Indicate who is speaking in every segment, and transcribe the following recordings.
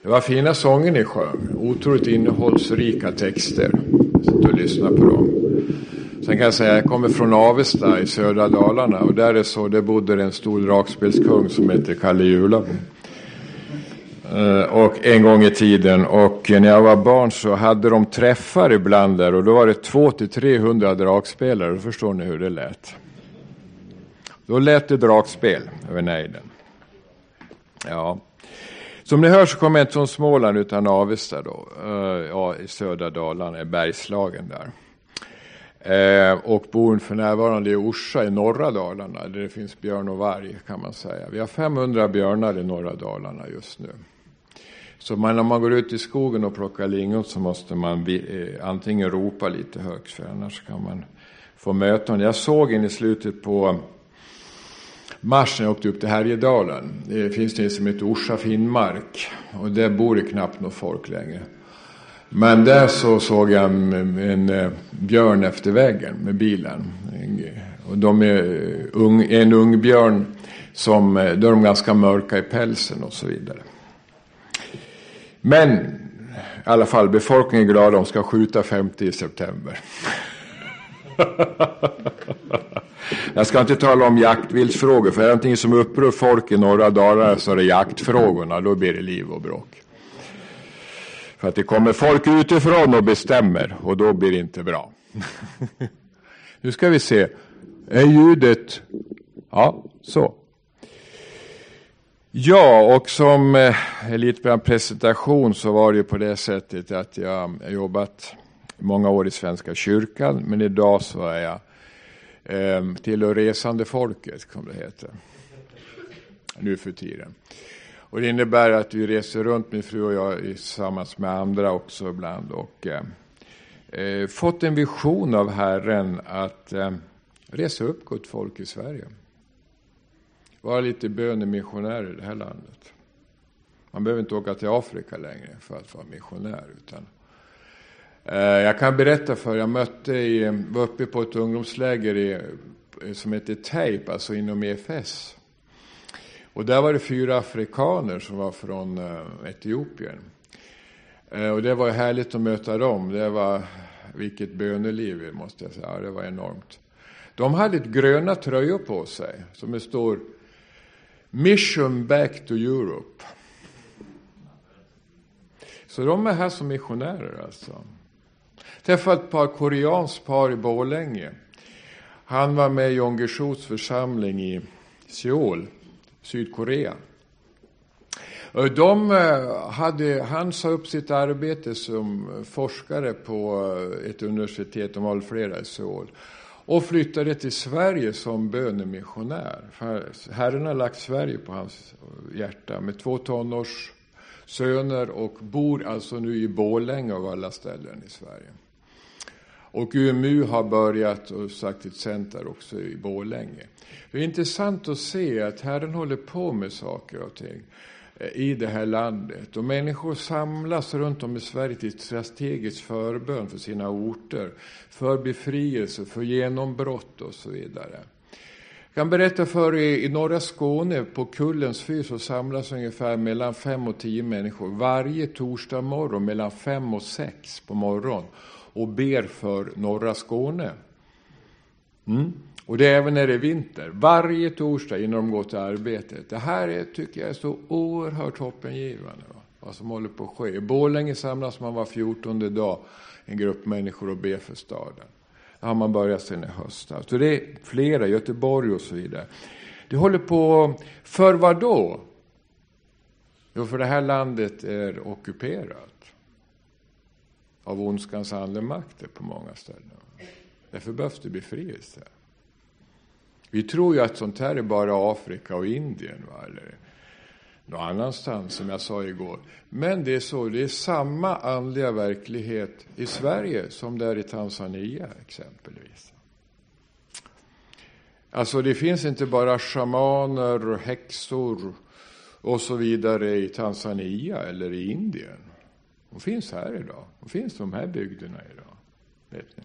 Speaker 1: Det var fina sånger ni sjöng. Otroligt innehållsrika texter. Så du lyssnar på dem. Sen kan jag säga att jag kommer från Avesta i södra Dalarna. Och där är så, det bodde en stor dragspelskung som heter Kalle Julabo. Och en gång i tiden. Och när jag var barn så hade de träffar ibland där. Och då var det 200-300 dragspelare. Då förstår ni hur det lät. Då lät det dragspel över nejden. Ja. Som ni hör så kommer jag inte från Småland utan Avesta då. Ja, i södra Dalarna, i Bergslagen där. Och bor för närvarande i Orsa i norra Dalarna. Där det finns björn och varg kan man säga. Vi har 500 björnar i norra Dalarna just nu. Så när man går ut i skogen och plockar lingon så måste man antingen ropa lite högt. För annars kan man få möten. Jag såg in i slutet på mars när jag åkte upp till Härjedalen. Det finns det som heter Orsa Finnmark. Och där bor det knappt någon folk längre. Men där så såg jag en björn efter väggen med bilen. Och de är en ung björn som då är de ganska mörka i pälsen och så vidare. Men i alla fall befolkningen är glad, de ska skjuta 50 i september. Jag ska inte tala om jaktvildsfrågor, för är det någonting som upprör folk i norra Dalarna så är det jaktfrågorna, då blir det liv och bråk. För att det kommer folk utifrån och bestämmer, och då blir det inte bra. Nu ska vi se, är ljudet, ja, så. Ja, och som lite på en presentation så var det ju på det sättet att jag har jobbat många år i Svenska kyrkan, men idag så är jag till och resande folket, som det heter, nu för tiden. Och det innebär att vi reser runt, min fru och jag, tillsammans med andra också ibland, och fått en vision av Herren att resa upp Guds folk i Sverige. Vara lite bönemissionär i det här landet. Man behöver inte åka till Afrika längre för att vara missionär, utan jag kan berätta för jag var uppe på ett ungdomsläger som heter Tape, alltså inom EFS. Och där var det 4 afrikaner som var från Etiopien. Och det var härligt att möta dem. Det var vilket böneliv, måste jag säga. Det var enormt. De hade ett gröna tröjor på sig som det står Mission back to Europe. Så de är här som missionärer alltså. Träffade ett par koreanskt par i Borlänge. Han var med i Jon Guillous församling i Seoul, Sydkorea. Han sa upp sitt arbete som forskare på ett universitet, de var flera i Seoul, och flyttade till Sverige som bönemissionär. Herren har lagt Sverige på hans hjärta med 2 tonårssöner och bor alltså nu i Borlänge av alla ställen i Sverige. Och UMU har börjat och sagt ett center också i Borlänge. Det är intressant att se att Herren håller på med saker och ting i det här landet. Och människor samlas runt om i Sverige till strategisk förbön för sina orter. För befrielse, för genombrott och så vidare. Jag kan berätta för er, i norra Skåne på Kullens fyr så samlas ungefär mellan 5 och 10 människor varje torsdag morgon mellan 5 och 6 på morgon. Och ber för norra Skåne. Och det är även när det är vinter. Varje torsdag innan de går till arbetet. Det här tycker jag är så oerhört hoppingivande. Vad som håller på att ske. I Borlänge samlas man var 14:e dag. En grupp människor och ber för staden. Det har man börjat sedan i höstas. Så det är flera, Göteborg och så vidare. Det håller på, för vad då? Jo, för det här landet är ockuperat av ondskans andemakter på många ställen. Därför behövs det befrielse. Vi tror ju att sånt här är bara Afrika och Indien, va? Eller någon annanstans, som jag sa igår. Men det är så, det är samma andliga verklighet i Sverige som där i Tanzania exempelvis. Alltså det finns inte bara shamaner, häxor och så vidare i Tanzania eller i Indien. De finns här idag. De finns de här bygderna idag. Vet ni?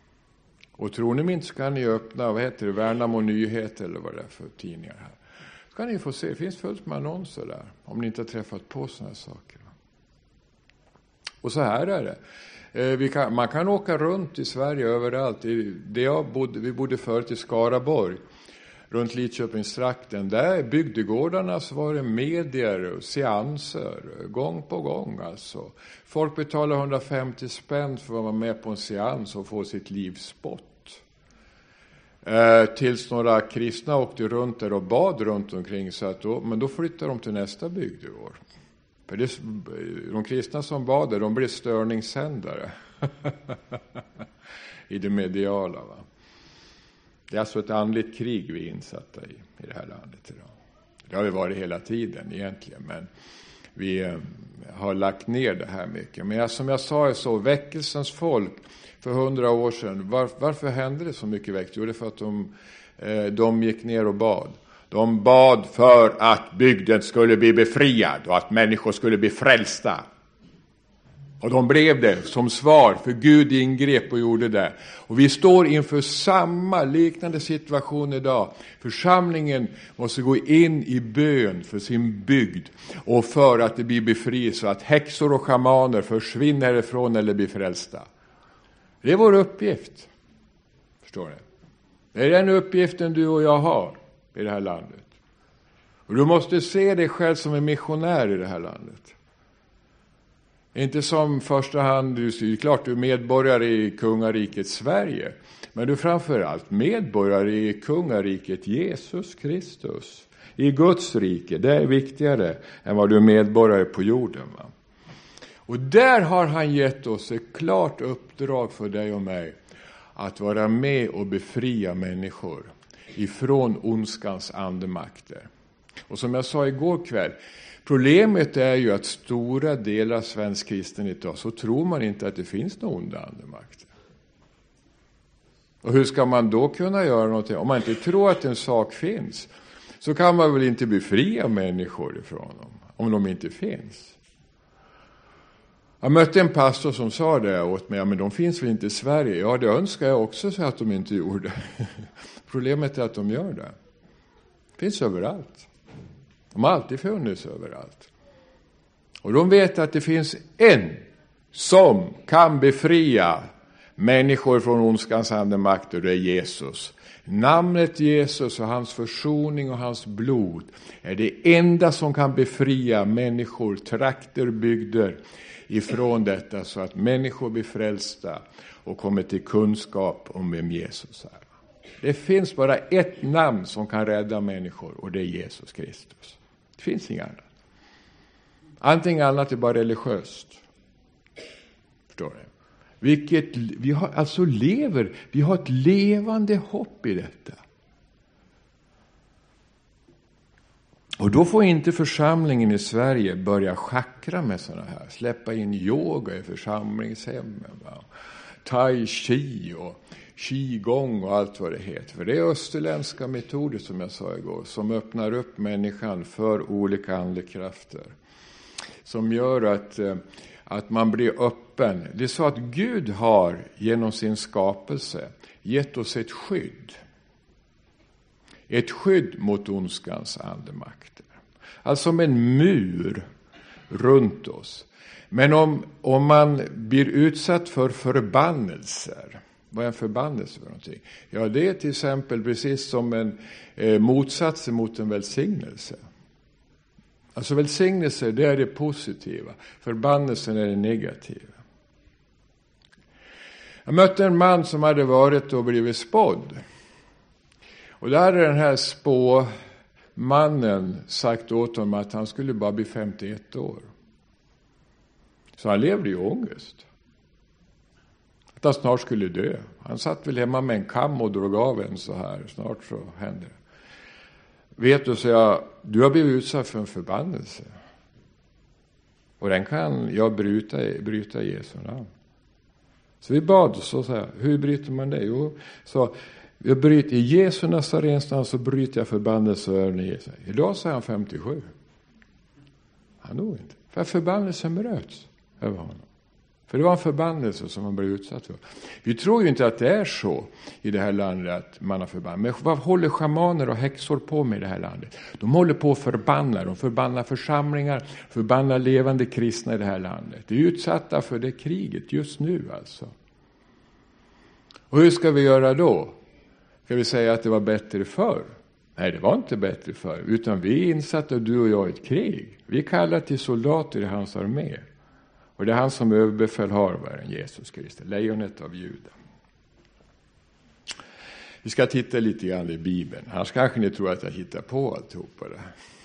Speaker 1: Och tror ni inte så kan ni öppna, vad heter det, Värnamo Nyheter eller vad det är för tidningar här. Så kan ni få se, det finns fullt med annonser där. Om ni inte har träffat på sådana saker. Och så här är det. Man kan åka runt i Sverige överallt. Vi bodde förut i Skaraborg. Runt Lidköpingstrakten. Där bygdegårdarna så var det medier och seanser. Gång på gång alltså. Folk betalar 150 spänn för att vara med på en seans och få sitt liv spott. Tills några kristna åkte runt där och bad runt omkring. Men då flyttar de till nästa bygdegård. För de kristna som bad där, de blev störningssändare. I det mediala, va. Det är alltså ett andligt krig vi är insatta i det här landet idag. Det har vi varit hela tiden egentligen, men vi har lagt ner det här mycket. Men som jag sa så, väckelsens folk för 100 år sedan, varför hände det så mycket väckelse? Jo, det är för att de gick ner och bad. De bad för att bygden skulle bli befriad och att människor skulle bli frälsta. Och de blev det som svar, för Gud ingrep och gjorde det. Och vi står inför samma liknande situation idag. Församlingen måste gå in i bön för sin bygd och för att det blir befrielse, att häxor och schamaner försvinner härifrån eller blir frälsta. Det är vår uppgift. Förstår ni? Det är den uppgiften du och jag har i det här landet. Och du måste se dig själv som en missionär i det här landet. Inte som första hand, du är klart du är medborgare i kungariket Sverige. Men du är framförallt medborgare i kungariket Jesus Kristus. I Guds rike, det är viktigare än vad du är medborgare på jorden, va? Och där har han gett oss ett klart uppdrag för dig och mig. Att vara med och befria människor ifrån ondskans andemakter. Och som jag sa igår kväll, problemet är ju att stora delar av svensk kristenhet idag så tror man inte att det finns någon onda andemakter. Och hur ska man då kunna göra någonting? Om man inte tror att en sak finns så kan man väl inte befria människor ifrån dem om de inte finns. Jag mötte en pastor som sa det åt mig, ja, men de finns väl inte i Sverige? Ja, det önskar jag också så att de inte gjorde. Problemet är att de gör det. Finns överallt. De har alltid funnits överallt. Och de vet att det finns en som kan befria människor från ondskans andemakt, och det är Jesus. Namnet Jesus och hans försoning och hans blod är det enda som kan befria människor, trakter, bygder ifrån detta, så att människor blir frälsta och kommer till kunskap om vem Jesus är. Det finns bara ett namn som kan rädda människor, och det är Jesus Kristus. Det finns inget annat. Allting annat är bara religiöst. Förstår du? Vi har ett levande hopp i detta. Och då får inte församlingen i Sverige börja schackra med sådana här. Släppa in yoga i församlingshemmen. Va? Tai chi och qigong och allt vad det heter. För det är österländska metoder, som jag sa igår, som öppnar upp människan för olika andekrafter. Som gör att man blir öppen. Det är så att Gud har genom sin skapelse gett oss ett skydd. Ett skydd mot ondskans andemakter. Alltså som en mur runt oss. Men om man blir utsatt för förbannelser. Vad är en förbannelse för någonting? Ja, det är till exempel precis som en motsats mot en välsignelse. Alltså välsignelse, det är det positiva. Förbannelsen är det negativa. Jag mötte en man som hade varit och blivit spådd. Och där hade den här spåmannen sagt åt honom att han skulle bara bli 51 år. Så han levde i ångest. Att han snart skulle dö. Han satt väl hemma med en kam och drog av en så här. Snart så händer det. Vet du, så du har blivit utsatt för en förbannelse. Och den kan jag bryta i Jesu namn. Så vi bad så här. Hur bryter man det? Jo, så jag bryter i Jesu Nazarens namn, så bryter jag förbannelse över Jesus. Idag så är han 57. Han dog inte. För förbannelsen bröts över honom. För det var en förbannelse som man blev utsatt för. Vi tror ju inte att det är så i det här landet att man har förbannat. Men vad håller schamaner och häxor på med i det här landet? De håller på att förbanna. De förbannar församlingar, förbannar levande kristna i det här landet. De är utsatta för det kriget just nu alltså. Och hur ska vi göra då? Ska vi säga att det var bättre förr? Nej, det var inte bättre förr. Utan vi är insatta, du och jag, i ett krig. Vi är kallade till soldater i hans armé. Och det är han som överbefälhavaren, Jesus Kristus, lejonet av Juda. Vi ska titta lite grann i Bibeln. Annars kanske ni tror att jag hittar på alltihopa det.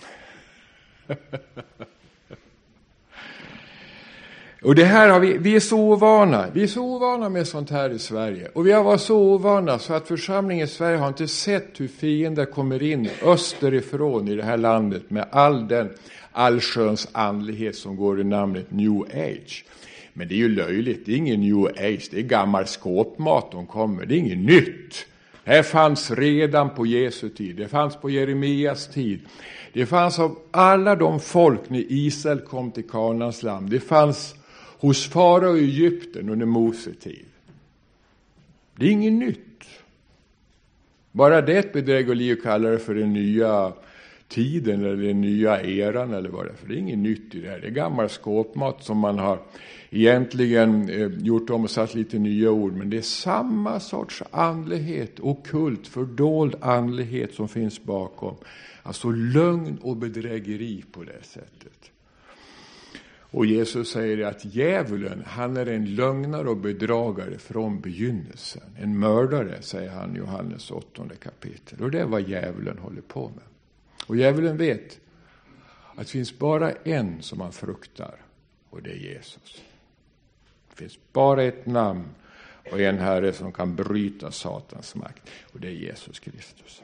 Speaker 1: Och det här har vi är så ovana. Vi är så ovana med sånt här i Sverige. Och vi har varit så ovana så att församlingen i Sverige har inte sett hur fiender kommer in österifrån i det här landet med all den allsköns andlighet som går i namnet New Age. Men det är ju löjligt. Det är ingen New Age. Det är gammal skåpmat de kommer. Det är inget nytt. Det här fanns redan på Jesu tid. Det fanns på Jeremias tid. Det fanns av alla de folk när Israel kom till Kanaans land. Det fanns hos farao i Egypten under Mose tid. Det är inget nytt. Bara det ett bedrägeri att kalla det för den nya tiden eller den nya eran eller vad det är. För det är inget nytt i det här. Det är gammal skåpmat som man har egentligen gjort om och satt lite nya ord. Men det är samma sorts andlighet, ockult, fördold andlighet som finns bakom. Alltså lögn och bedrägeri på det sättet. Och Jesus säger att djävulen, han är en lögnare och bedragare från begynnelsen. En mördare, säger han i Johannes 8:e kapitel. Och det är vad djävulen håller på med. Och djävulen vet att det finns bara en som han fruktar, och det är Jesus. Det finns bara ett namn och en herre som kan bryta Satans makt, och det är Jesus Kristus.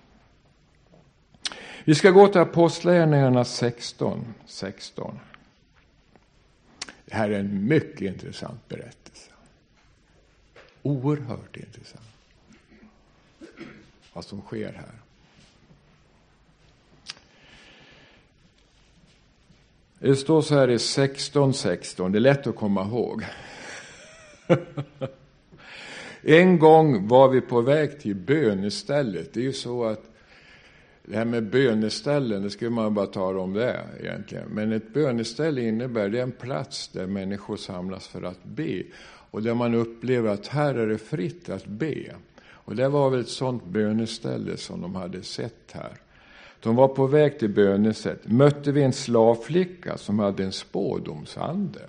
Speaker 1: Vi ska gå till Apostlagärningarna 16. Det här är en mycket intressant berättelse. Oerhört intressant. Vad som sker här. Det står så här i 16:16. Det är lätt att komma ihåg. En gång var vi på väg till bönestället. Det är ju så att det här med böneställen, det skulle man bara ta om det egentligen. Men ett böneställe innebär det är en plats där människor samlas för att be. Och där man upplever att här är det fritt att be. Och det var väl ett sånt böneställe som de hade sett här. De var på väg till bönesätt. Mötte vi en slavflicka som hade en spådomsande.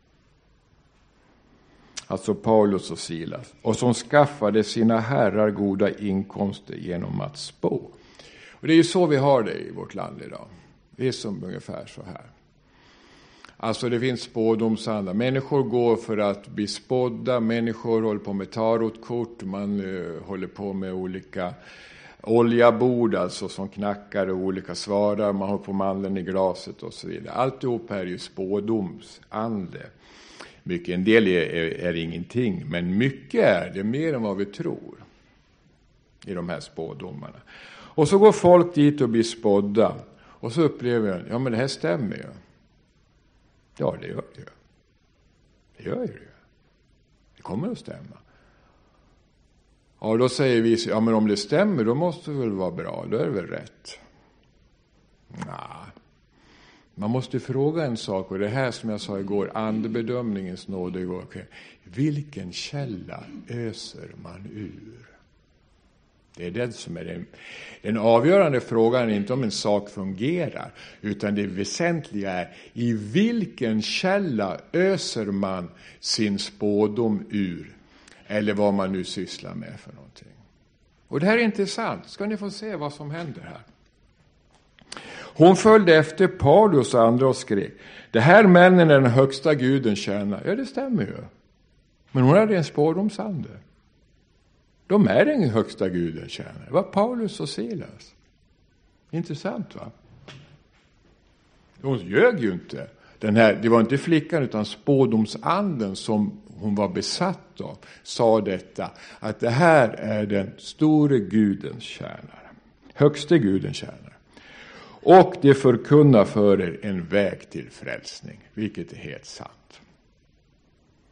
Speaker 1: Alltså Paulus och Silas. Och som skaffade sina herrar goda inkomster genom att spå. Och det är ju så vi har det i vårt land idag. Det är som ungefär så här. Alltså det finns spådomsandar. Människor går för att bli spådda. Människor håller på med tarotkort. Man håller på med olika oljabord alltså som knackar och olika svarar. Man håller på mandeln i glaset och så vidare. Alltihop är ju spådomsande. Mycket, en del är ingenting. Men mycket är det, mer än vad vi tror i de här spådomarna. Och så går folk dit och blir spådda. Och så upplever jag, ja men det här stämmer ju. Ja, det gör det ju. Det gör ju det. Det kommer att stämma. Ja, då säger vi, ja men om det stämmer då måste det väl vara bra. Då är det väl rätt. Nej. Man måste fråga en sak, och det här som jag sa igår, andebedömningens nåd igår. Okay. Vilken källa öser man ur? Det är det som är den avgörande frågan, inte om en sak fungerar, utan det väsentliga är i vilken källa öser man sin spådom ur, eller vad man nu sysslar med för någonting. Och det här är intressant. Ska ni få se vad som händer här. Hon följde efter Paulus och andra och skrek: det här männen är den högsta guden tjänar. Ja, det stämmer ju. Men hon hade en spådomsande. De är den högsta guden tjänar. Det var Paulus och Silas. Intressant, va? Hon ljög ju inte. Det var inte flickan utan spådomsanden som hon var besatt av. Sa detta. Att det här är den store gudens tjänare. Högste gudens tjänare. Och det förkunnar för er en väg till frälsning. Vilket är helt sant.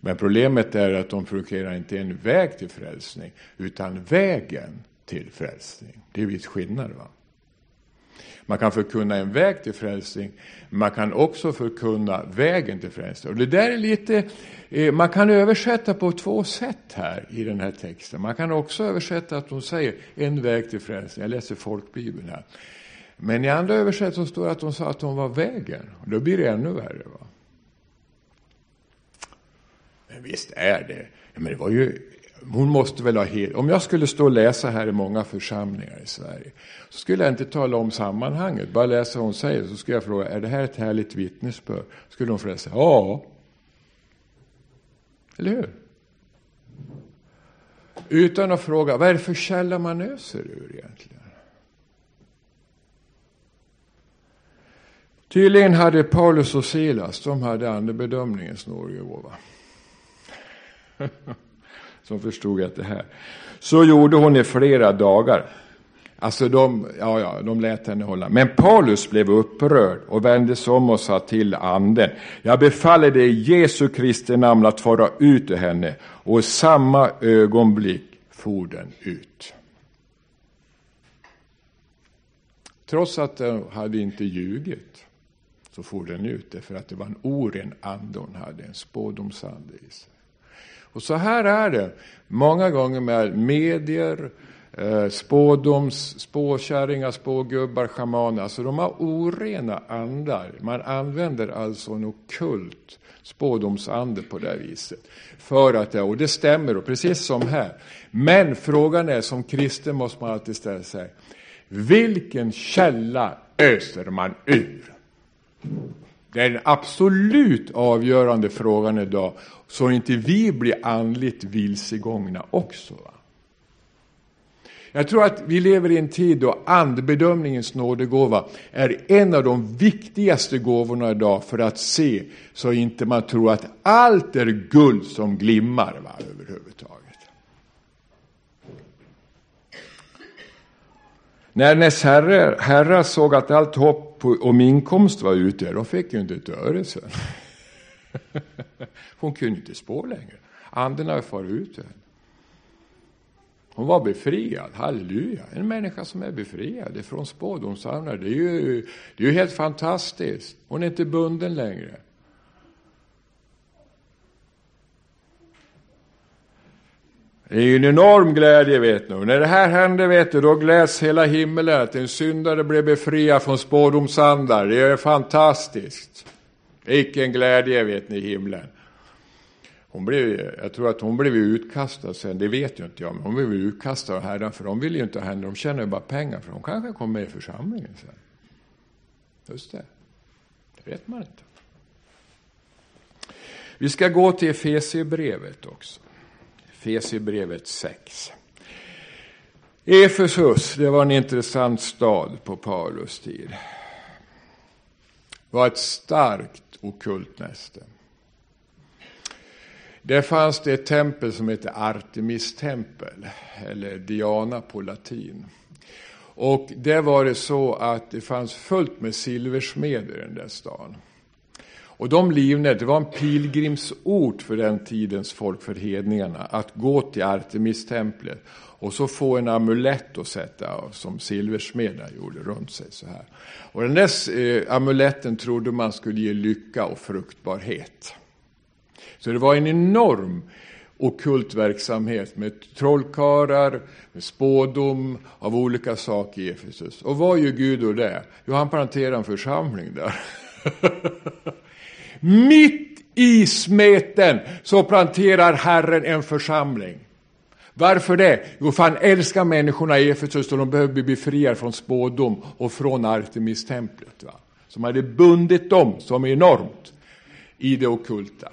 Speaker 1: Men problemet är att de proklamerar inte en väg till frälsning, utan vägen till frälsning. Det är viss skillnad, va? Man kan förkunna en väg till frälsning, men man kan också förkunna vägen till frälsning. Och det där är lite, man kan översätta på 2 sätt här i den här texten. Man kan också översätta att de säger en väg till frälsning. Jag läser folkbibeln här. Men i andra översättningar så står det att de sa att de var vägen. Och då blir det ännu värre, va? Men visst är det. Men det var ju, hon måste väl ha helt. Om jag skulle stå och läsa här i många församlingar i Sverige, så skulle jag inte tala om sammanhanget. Bara läsa vad hon säger, så skulle jag fråga, är det här ett härligt vittnesbörd? Skulle hon fråga sig, ja. Eller hur? Utan att fråga, vad är det för källa man öser ur egentligen? Tydligen hade Paulus och Silas, de hade andebedömningens nådegåva. Som förstod att det här. Så gjorde hon i flera dagar. Alltså de lät henne hålla. Men Paulus blev upprörd och vände sig om och sa till anden, jag befaller dig i Jesu Kristi namn att fara ut ur henne. Och i samma ögonblick for den ut. Trots att den hade inte ljugit, så for den ut. För att det var en oren ande hon hade, en spådomsande i sig. Och så här är det många gånger med medier, spåkärringar, spågubbar, schamaner. Alltså de har orena andar. Man använder alltså en ockult spådomsande på det viset. För att och det stämmer, och precis som här. Men frågan är, som kristen måste man alltid ställa sig, vilken källa öser man ur? Det är den absolut avgörande frågan idag, så inte vi blir andligt vilsegångna också. Va? Jag tror att vi lever i en tid då andebedömningens nådegåva är en av de viktigaste gåvorna idag, för att se så inte man tror att allt är guld som glimmar, va, överhuvudtaget. När dess herrar såg att allt hopp om inkomst var ute, de fick ju inte ett öre sen. Hon kunde inte spå längre. Anden har farit ut ur henne. Hon var befriad, halleluja. En människa som är befriad från spådomsandar, det är ju helt fantastiskt. Hon är inte bunden längre. Det är ju en enorm glädje, vet ni. När det här hände, vet du, då gläds hela himmelen att en syndare blev befriad från spådomsandar. Det är fantastiskt. Vilken glädje, vet ni, i himlen. Jag tror att hon blev utkastad sen, det vet ju inte jag, men hon blev utkastad av Herren, för de vill ju inte ha henne, de tjänar ju bara pengar, för de kanske kommer med i församlingen sen. Just det. Det vet man inte. Vi ska gå till Efesierbrevet också. Efesierbrevet 6. Efesus, det var en intressant stad på Paulus tid. Det var ett starkt ockult näste. Där fanns det ett tempel som heter Artemis-tempel, eller Diana på latin. Och det var det så att det fanns fullt med silversmeder i den där stan. Och de livnade, det var en pilgrimsort för den tidens folk, för hedningarna, att gå till Artemis-templet och så få en amulett att sätta, som silversmederna gjorde runt sig så här. Och den där amuletten trodde man skulle ge lycka och fruktbarhet. Så det var en enorm ockult verksamhet med trollkarlar, med spådom av olika saker i Efesus. Och vad gör Gud då det? Jo, han planterar en församling där. Mitt i smeten så planterar Herren en församling. Varför det? Jo, för han älskar människorna i Efesus och de behöver bli befriade från spådom och från Artemis-templet. Va? Som hade bundit dem som enormt i det ockulta.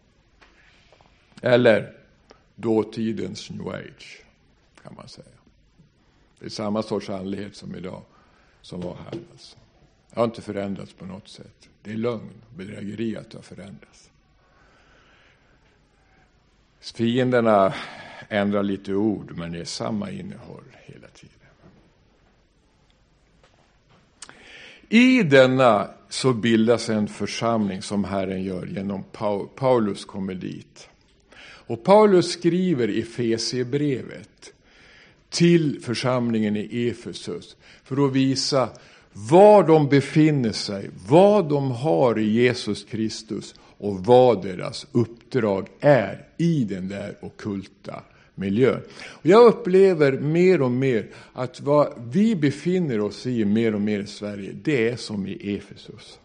Speaker 1: Eller dåtidens New Age, kan man säga. Det är samma sorts andlighet som idag, som var här. Alltså. Det har inte förändrats på något sätt. Det är lögn, bedrägeri att det har förändrats. Fienderna ändrar lite ord, men det är samma innehåll hela tiden. I denna så bildas en församling som Herren gör genom Paulus kommer dit. Och Paulus skriver i Efesierbrevet till församlingen i Efesus för att visa var de befinner sig, vad de har i Jesus Kristus och vad deras uppdrag är i den där ockulta miljön. Och jag upplever mer och mer att vad vi befinner oss i mer och mer i Sverige, det är som i Efesus.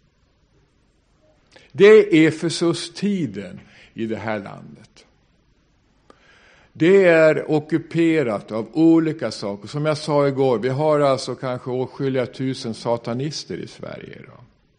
Speaker 1: Det är Efesus-tiden i det här landet. Det är ockuperat av olika saker. Som jag sa igår, vi har alltså kanske åtskilliga tusen satanister i Sverige idag.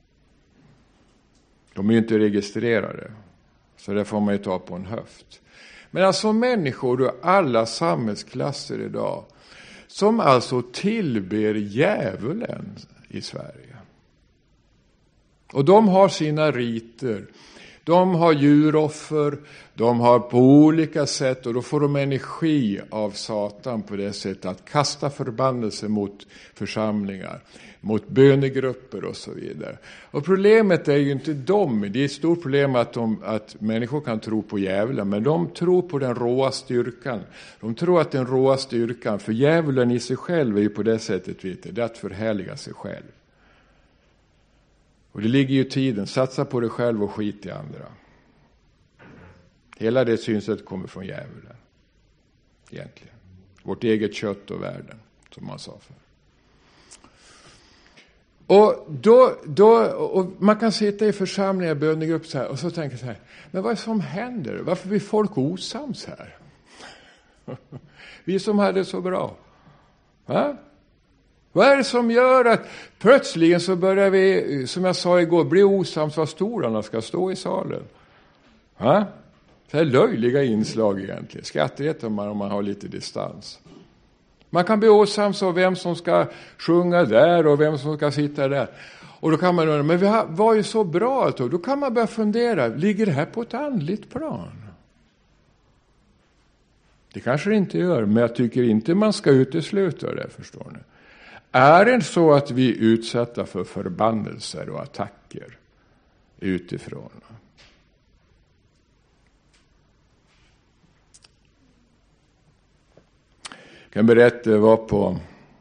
Speaker 1: De är ju inte registrerade, så det får man ju ta på en höft. Men alltså människor ur alla samhällsklasser idag som alltså tillber djävulen i Sverige. Och de har sina riter. De har djuroffer, de har på olika sätt, och då får de energi av Satan på det sättet att kasta förbannelse mot församlingar, mot bönegrupper och så vidare. Och problemet är ju inte dem, det är ett stort problem att människor kan tro på djävulen, men de tror på den råa styrkan. De tror att den råa styrkan, för djävulen i sig själv är ju på det sättet, vet du, det är att förhärliga sig själv. Och det ligger ju i tiden, satsa på dig själv och skit i andra. Hela det synsättet kommer från djävulen. Egentligen. Vårt eget kött och världen, som man sa för. Och man kan sitta i församlingar, bönegrupp så här, och så tänker så här, men vad är det som händer? Varför blir folk osams här? Vi som hade det så bra. Va? Vad är det som gör att plötsligen så börjar vi, som jag sa igår, bli osams vad stolarna ska stå i salen? Va? Det är löjliga inslag egentligen. Skrattar man om man har lite distans. Man kan bli osams om vem som ska sjunga där och vem som ska sitta där. Och då kan man undra, men vi var ju så bra ett tag. Då kan man börja fundera, ligger det här på ett andligt plan? Det kanske det inte gör, men jag tycker inte man ska utesluta det, förstår ni. Är det så att vi är utsatta för förbannelser och attacker utifrån? Jag kan berätta, jag var på,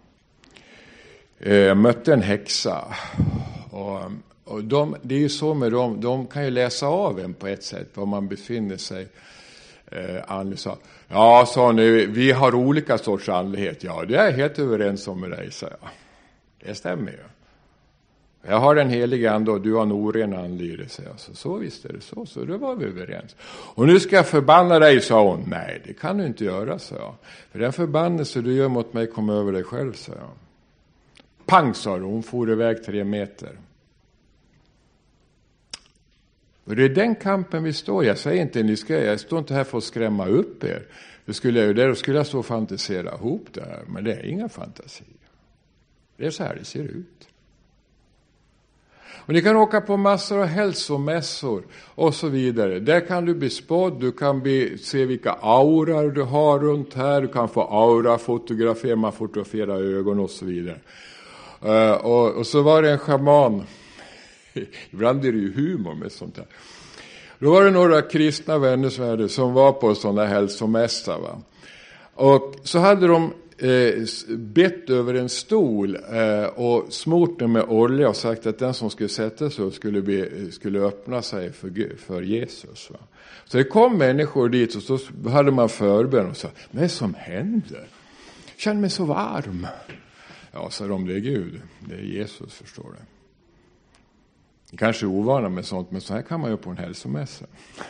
Speaker 1: jag mötte en häxa. Och det är ju så med dem, de kan ju läsa av en på ett sätt, var man befinner sig. Andlig sa, ja, sa ni, vi har olika sorts andlighet. Ja, det är jag helt överens om med dig, sa jag. Det stämmer ju. Jag har den heliga ande och du har en oren andlig, sa jag. Så visst är det så då var vi överens. Och nu ska jag förbanna dig, sa hon. Nej, det kan du inte göra, sa jag. För den förbannelse du gör mot mig kommer över dig själv, sa jag. Pang, sa hon for iväg 3 meter. Och det är den kampen vi står. Jag säger inte, jag står inte här för att skrämma upp er. Då skulle jag stå och fantisera ihop det här. Men det är inga fantasier. Det är så här det ser ut. Och ni kan åka på massor av hälsomässor och så vidare. Där kan du bli spådd, du kan se vilka aurar du har runt här. Du kan få aura-fotografera, man fotograferar ögon och så vidare. Och så var det en schaman. Ibland är det ju humor med sånt här. Då var det några kristna vänner som var på sådana hälsomässa, va. Och så hade de bett över en stol och smort den med olja och sagt att den som skulle sätta sig skulle öppna sig för Jesus, va. Så det kom människor dit och så hade man förbön och sa, men vad är det som händer? Jag känner mig så varm. Ja, sa de, det är Gud, det är Jesus, förstår du. Kanske ovana med sånt, men så här kan man ju på en hälsomässa.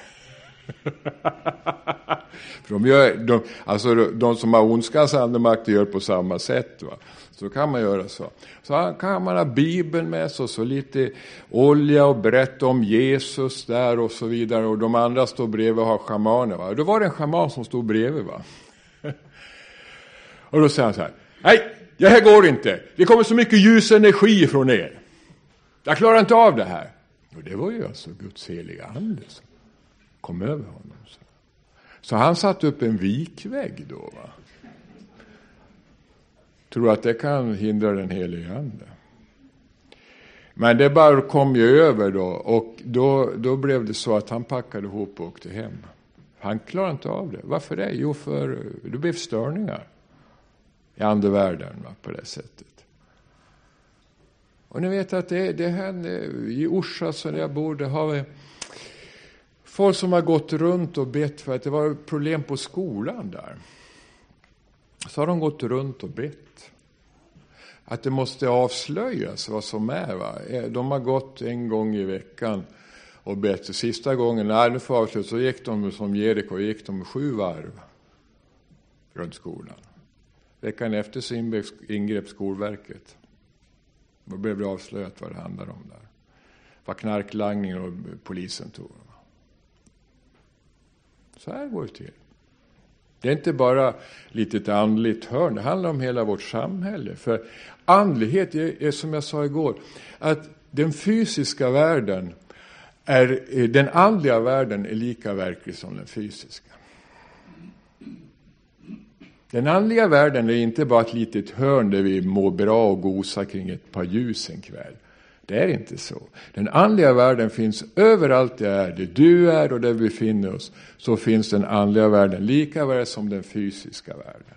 Speaker 1: För de som har ondskans andemakt gör på samma sätt, va? Så kan man göra så. Så kan man ha Bibeln med sig, så lite olja och berätta om Jesus där och så vidare. Och de andra står bredvid och har schamaner, va? Då var det en schaman som stod bredvid, va? Och då säger han så här, nej, det här går inte. Det kommer så mycket ljus energi från er. Jag klarar inte av det här. Och det var ju alltså Guds heliga ande som kom över honom. Så han satt upp en vikvägg då, va? Tror att det kan hindra den heliga ande. Men det bara kom ju över då. Och då blev det så att han packade ihop och åkte hem. Han klarar inte av det. Varför det? Jo, för det blev störningar i andevärlden på det sättet. Och ni vet att det hände i Orsa, så där jag bor, det har vi folk som har gått runt och bett för att det var problem på skolan där. Så har de gått runt och bett. Att det måste avslöjas vad som är. Va? De har gått en gång i veckan och bett. Så sista gången när det får avslöjas så gick de som Jeriko, gick de 7 varv runt skolan. Veckan efter så ingrep Skolverket. Då blev det avslöjat vad det handlar om där. Vad knarklangning och polisen tog. Så här går det till. Det är inte bara litet andligt hörn. Det handlar om hela vårt samhälle. För andlighet är som jag sa igår. Att den fysiska världen den andliga världen är lika verklig som den fysiska. Den andliga världen är inte bara ett litet hörn där vi mår bra och gosar kring ett par ljus en kväll. Det är inte så. Den andliga världen finns överallt där du är och där vi befinner oss. Så finns den andliga världen lika väl som den fysiska världen.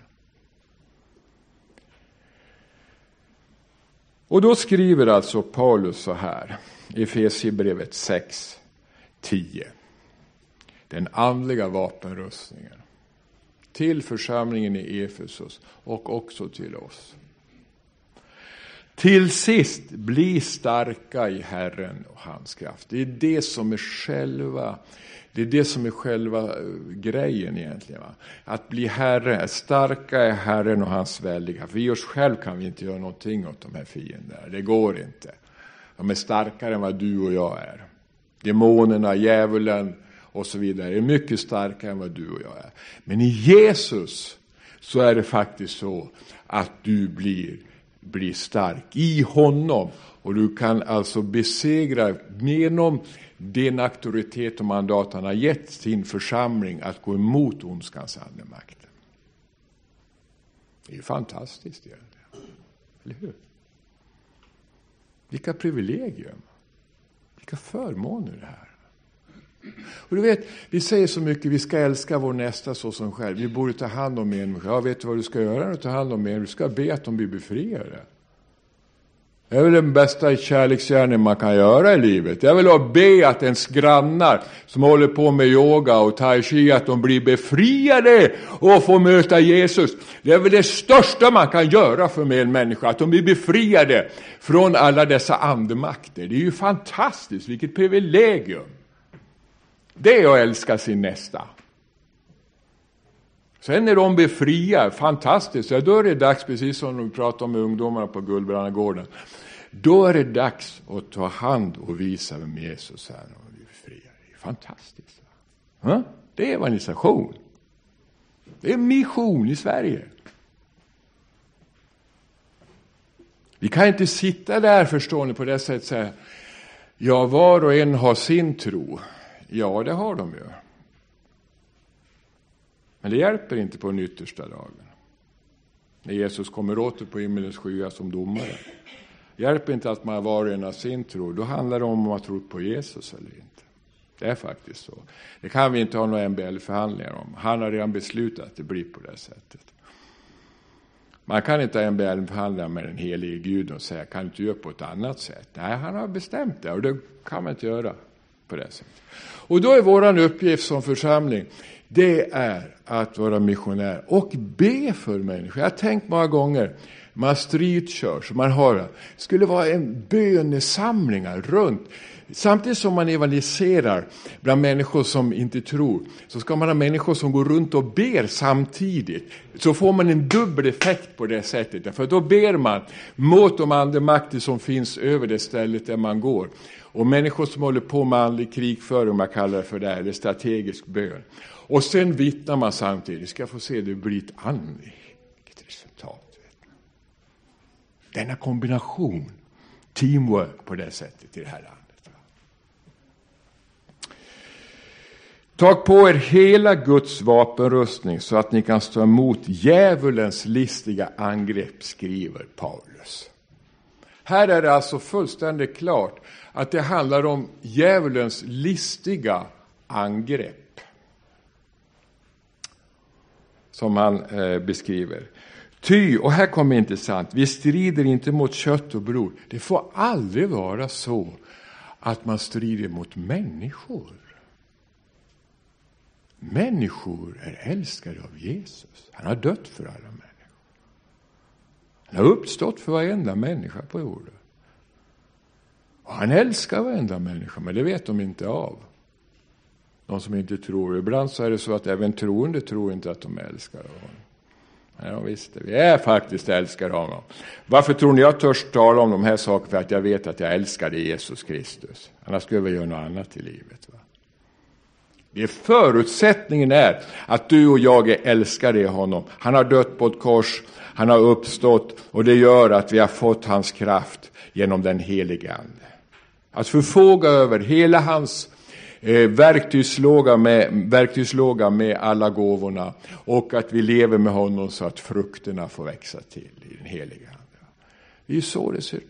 Speaker 1: Och då skriver alltså Paulus så här i Efesierbrevet 6:10. Den andliga vapenrustningen. Till församlingen i Efesos och också till oss. Till sist, bli starka i Herren och hans kraft. Det är det som är själva grejen egentligen. Va? Att bli starka i Herren och hans väldiga. För i oss själv kan vi inte göra någonting åt de här fienderna. Det går inte. De är starkare än vad du och jag är. Demonerna, djävulen och så vidare är mycket starkare än vad du och jag är. Men i Jesus så är det faktiskt så att du blir stark i honom. Och du kan alltså besegra genom den auktoritet och mandat han har gett sin församling att gå emot ondskans andemakt. Det är ju fantastiskt egentligen. Eller hur? Vilka privilegium. Vilka förmåner det här. Och du vet, vi säger så mycket, vi ska älska vår nästa så som själv. Vi borde ta hand om människor. Ja, vet du vad du ska göra? Ta hand om människor. Du ska be att de blir befriade. Det är väl den bästa kärleksgärning man kan göra i livet. Jag vill be att ens grannar som håller på med yoga och tai chi, att de blir befriade och får möta Jesus. Det är väl det största man kan göra för en människa, att de blir befriade från alla dessa andemakter. Det är ju fantastiskt, vilket privilegium. Det är att älska sin nästa. Sen när de befriar, fantastiskt, ja, då är det dags, precis som de pratar om med ungdomarna på Gullbrannagården. Då är det dags att ta hand och visa vem Jesus är och befriar. Det är fantastiskt. Ja? Det är evangelisation. Det är mission i Sverige. Vi kan inte sitta där, förstår ni, på det sättet säga, ja, var och en har sin tro. Ja, det har de ju. Men det hjälper inte på den yttersta dagen. När Jesus kommer åter på himmelens skya som domare. Det hjälper inte att man var och en har sin tro. Då handlar det om man tror på Jesus eller inte. Det är faktiskt så. Det kan vi inte ha några MBL-förhandlingar om. Han har redan beslutat att det blir på det sättet. Man kan inte ha MBL-förhandlingar med den helige Gud och säga, kan du inte göra på ett annat sätt? Nej, han har bestämt det och det kan man inte göra på det sättet. Och då är våran uppgift som församling, det är att vara missionär och be för människor. Jag har tänkt många gånger, man stritkör, så man har, skulle vara en bönesamlingar runt. Samtidigt som man evangeliserar bland människor som inte tror, så ska man ha människor som går runt och ber samtidigt. Så får man en dubbel effekt på det sättet. För då ber man mot de andemakter som finns över det stället där man går. Och människor som håller på med andlig krigföring, man kallar det för det här, det är strategisk bön. Och sen vittnar man samtidigt, ska få se det blir ett andligt resultat. Denna kombination, teamwork på det sättet i det här landet. Tag på er hela Guds vapenrustning så att ni kan stå emot djävulens listiga angrepp, skriver Paulus. Här är det alltså fullständigt klart att det handlar om djävulens listiga angrepp. som han beskriver. Ty, och här kommer intressant, vi strider inte mot kött och blod. Det får aldrig vara så att man strider mot människor. Människor är älskade av Jesus. Han har dött för alla människor. Han har uppstått för varenda människa på jorden. Och han älskar varenda människa, men det vet de inte av. De som inte tror. Ibland så är det så att även troende tror inte att de älskar honom. Ja, visst, vi är faktiskt älskade av honom. Varför tror ni jag törs tala om de här sakerna? För att jag vet att jag älskade Jesus Kristus. Annars skulle vi göra något annat i livet. Va? Det förutsättningen är att du och jag är älskade i honom. Han har dött på ett kors, han har uppstått, och det gör att vi har fått hans kraft genom den helige ande. Att förfoga över hela hans verktygslåga med alla gåvorna, och att vi lever med honom så att frukterna får växa till i den heliga ande. Det är så det ser ut.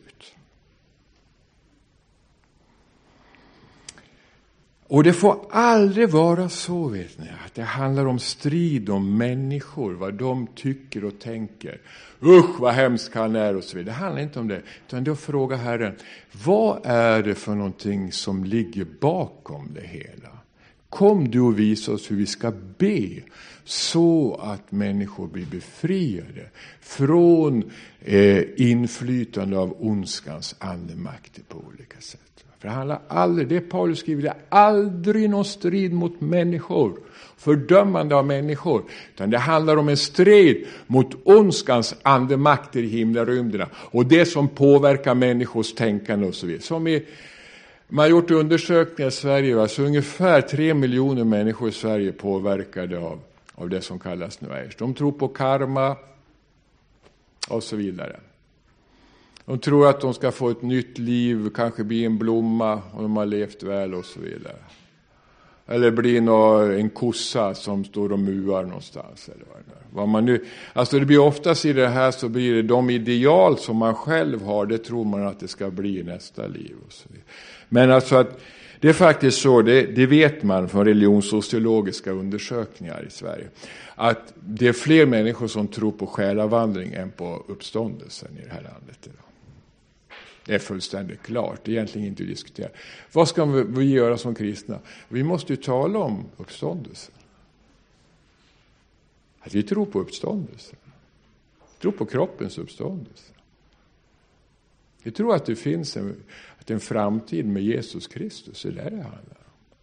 Speaker 1: Och det får aldrig vara så, vet ni, att det handlar om strid om människor, vad de tycker och tänker. Usch, vad hemskt han är och så vidare. Det handlar inte om det, utan då frågar Herren, vad är det för någonting som ligger bakom det hela? Kom du och visa oss hur vi ska be så att människor blir befriade från inflytande av ondskans andemakter på olika sätt. För det handlar aldrig, det Paulus skriver, det är aldrig någon strid mot människor, fördömande av människor, utan det handlar om en strid mot ondskans andemakter i himlarymderna och det som påverkar människors tänkande och så vidare. Man har gjort undersökningar i Sverige, alltså ungefär 3 miljoner människor i Sverige påverkade av det som kallas New Age. De tror på karma och så vidare. De tror att de ska få ett nytt liv, kanske bli en blomma och de har levt väl och så vidare. Eller bli en kossa som står och muar någonstans. Eller vad man nu, alltså det blir oftast i det här så blir det de ideal som man själv har, det tror man att det ska bli i nästa liv. Och så vidare. Men alltså att det är faktiskt så, det vet man från religionssociologiska undersökningar i Sverige. Att det är fler människor som tror på själavandring än på uppståndelsen i det här landet idag. Det är fullständigt klart, det är egentligen inte att diskutera. Vad ska vi göra som kristna? Vi måste ju tala om uppståndelsen. Att vi tror på uppståndelsen. Vi tror på kroppens uppståndelse. Vi tror att det finns en framtid med Jesus Kristus, det är det handlar om.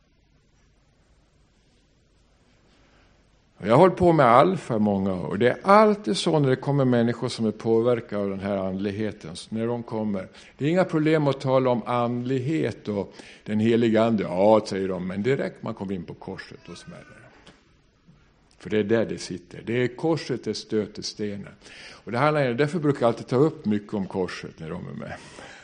Speaker 1: Jag har hållit på med alfa många år. Det är alltid så när det kommer människor som är påverkade av den här andligheten. Så när de kommer, det är inga problem att tala om andlighet och den heliga ande. Ja, säger de, men direkt man kommer in på korset och smäller. För det är där det sitter. Det är korset, det stöter stenen. Och det handlar, därför brukar jag alltid ta upp mycket om korset när de är med.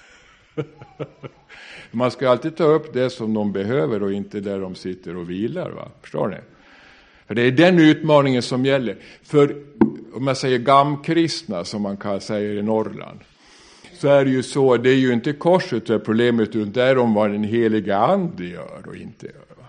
Speaker 1: Man ska alltid ta upp det som de behöver och inte där de sitter och vilar. Va? Förstår ni? För det är den utmaningen som gäller. För om man säger gamkristna som man kan säga i Norrland. Så är det ju så, det är ju inte korset det är problemet utan det är om vad den heliga ande gör och inte gör. Va?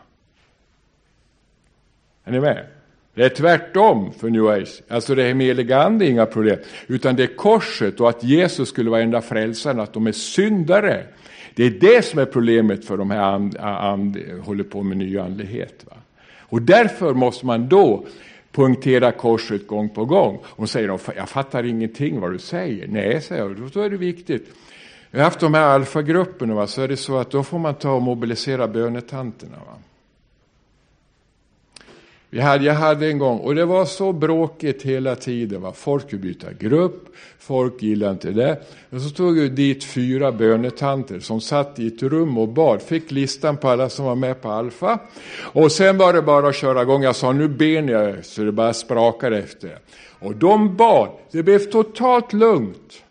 Speaker 1: Är ni med? Det är tvärtom för New Age. Alltså det här med heliga ande är inga problem. Utan det är korset och att Jesus skulle vara enda frälsaren, att de är syndare. Det är det som är problemet för de här håller på med ny andlighet. Va? Och därför måste man då punktera korset gång på gång. Och säger de, jag fattar ingenting vad du säger. Nej, säger jag, då är det viktigt. Jag har haft de här alfagrupperna, va? Så är det så att då får man ta och mobilisera bönetanterna. Va? Jag hade en gång, och det var så bråkigt hela tiden. Va? Folk skulle byta grupp, folk gillade inte det. Och så tog jag dit 4 bönetanter som satt i ett rum och bad. Fick listan på alla som var med på alfa. Och sen var det bara att köra igång. Jag sa, nu ber ni så det bara sprakar efter. Och de bad. Det blev totalt lugnt.